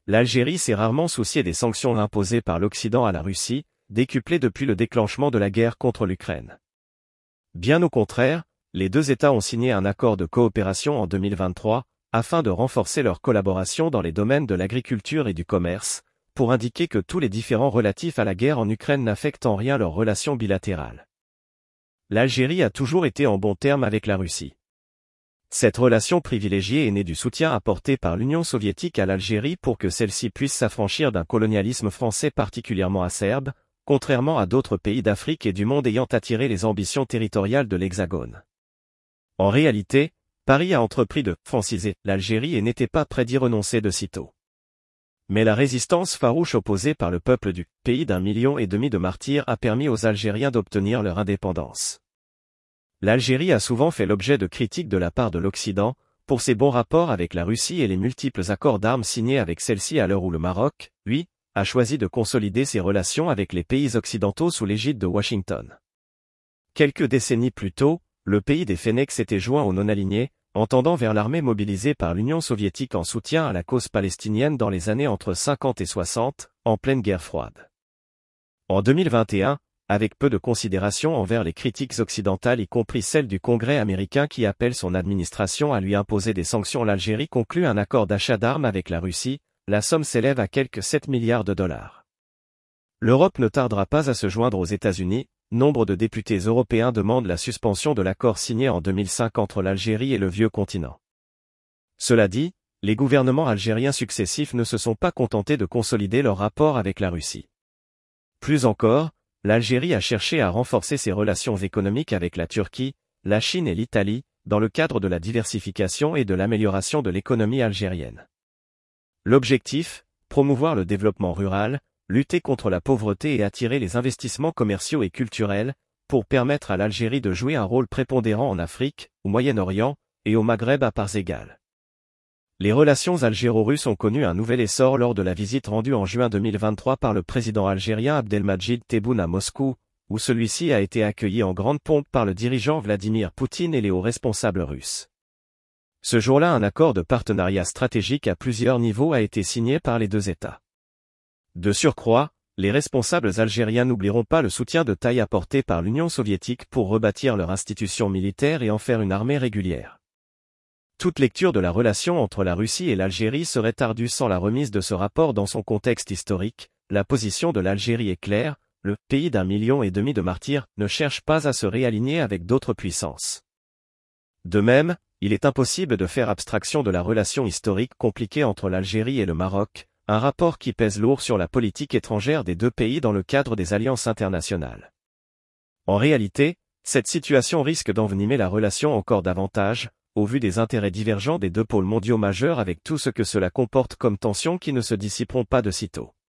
l'Algérie s'est rarement souciée des sanctions imposées par l'Occident à la Russie, décuplées depuis le déclenchement de la guerre contre l'Ukraine. Bien au contraire, les deux États ont signé un accord de coopération en 2023, afin de renforcer leur collaboration dans les domaines de l'agriculture et du commerce, pour indiquer que tous les différends relatifs à la guerre en Ukraine n'affectent en rien leurs relations bilatérales. L'Algérie a toujours été en bons termes avec la Russie. Cette relation privilégiée est née du soutien apporté par l'Union soviétique à l'Algérie pour que celle-ci puisse s'affranchir d'un colonialisme français particulièrement acerbe, contrairement à d'autres pays d'Afrique et du monde ayant attiré les ambitions territoriales de l'Hexagone. En réalité, Paris a entrepris de « franciser » l'Algérie et n'était pas prêt d'y renoncer de sitôt. Mais la résistance farouche opposée par le peuple du « pays d'1,5 million de martyrs » a permis aux Algériens d'obtenir leur indépendance. L'Algérie a souvent fait l'objet de critiques de la part de l'Occident, pour ses bons rapports avec la Russie et les multiples accords d'armes signés avec celle-ci à l'heure où le Maroc, lui, a choisi de consolider ses relations avec les pays occidentaux sous l'égide de Washington. Quelques décennies plus tôt, le pays des Fennecs s'était joint aux non-alignés, en tendant vers l'armée mobilisée par l'Union soviétique en soutien à la cause palestinienne dans les années entre 50 et 60, en pleine guerre froide. En 2021, avec peu de considération envers les critiques occidentales y compris celles du Congrès américain qui appelle son administration à lui imposer des sanctions, l'Algérie conclut un accord d'achat d'armes avec la Russie, la somme s'élève à quelques 7 milliards de dollars. L'Europe ne tardera pas à se joindre aux États-Unis, nombre de députés européens demandent la suspension de l'accord signé en 2005 entre l'Algérie et le vieux continent. Cela dit, les gouvernements algériens successifs ne se sont pas contentés de consolider leur rapport avec la Russie. Plus encore, l'Algérie a cherché à renforcer ses relations économiques avec la Turquie, la Chine et l'Italie, dans le cadre de la diversification et de l'amélioration de l'économie algérienne. L'objectif, promouvoir le développement rural, lutter contre la pauvreté et attirer les investissements commerciaux et culturels, pour permettre à l'Algérie de jouer un rôle prépondérant en Afrique, au Moyen-Orient, et au Maghreb à parts égales. Les relations algéro-russes ont connu un nouvel essor lors de la visite rendue en juin 2023 par le président algérien Abdelmadjid Tebboune à Moscou, où celui-ci a été accueilli en grande pompe par le dirigeant Vladimir Poutine et les hauts responsables russes. Ce jour-là, un accord de partenariat stratégique à plusieurs niveaux a été signé par les deux États. De surcroît, les responsables algériens n'oublieront pas le soutien de taille apporté par l'Union soviétique pour rebâtir leur institution militaire et en faire une armée régulière. Toute lecture de la relation entre la Russie et l'Algérie serait ardue sans la remise de ce rapport dans son contexte historique. La position de l'Algérie est claire, le « pays d'1,5 million de martyrs » ne cherche pas à se réaligner avec d'autres puissances. De même, il est impossible de faire abstraction de la relation historique compliquée entre l'Algérie et le Maroc, un rapport qui pèse lourd sur la politique étrangère des deux pays dans le cadre des alliances internationales. En réalité, cette situation risque d'envenimer la relation encore davantage, au vu des intérêts divergents des deux pôles mondiaux majeurs avec tout ce que cela comporte comme tensions qui ne se dissiperont pas de sitôt.